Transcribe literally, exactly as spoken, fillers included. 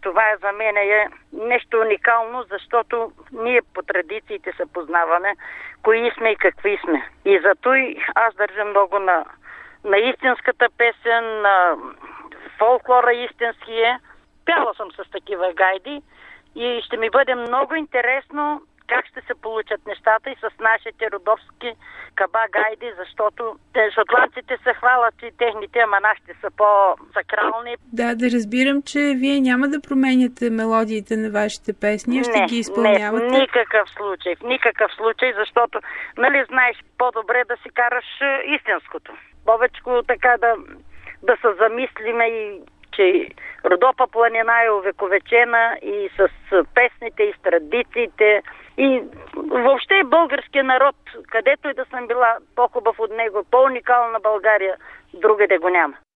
това е за мен е нещо уникално, защото ние по традициите се познаваме кои сме и какви сме. И зато и аз държа много на, на истинската песен, на фолклора истинския. Пяла съм с такива гайди и ще ми бъде много интересно как ще се получат нещата и с нашите родовски каба гайди, защото те шотландците се хвалят и техните, ама нашите са по-сакрални. Да, да разбирам, че вие няма да променяте мелодиите на вашите песни, ще не, ги изпълнявате. Не, в никакъв случай, в никакъв случай, защото, нали знаеш, по-добре да си караш истинското. Повечко така да, да се замислиме и че Родопа планина е увековечена и с песните и с традициите и въобще българския народ, където и да съм била, по-хубав от него, по-уникална България, другаде го няма.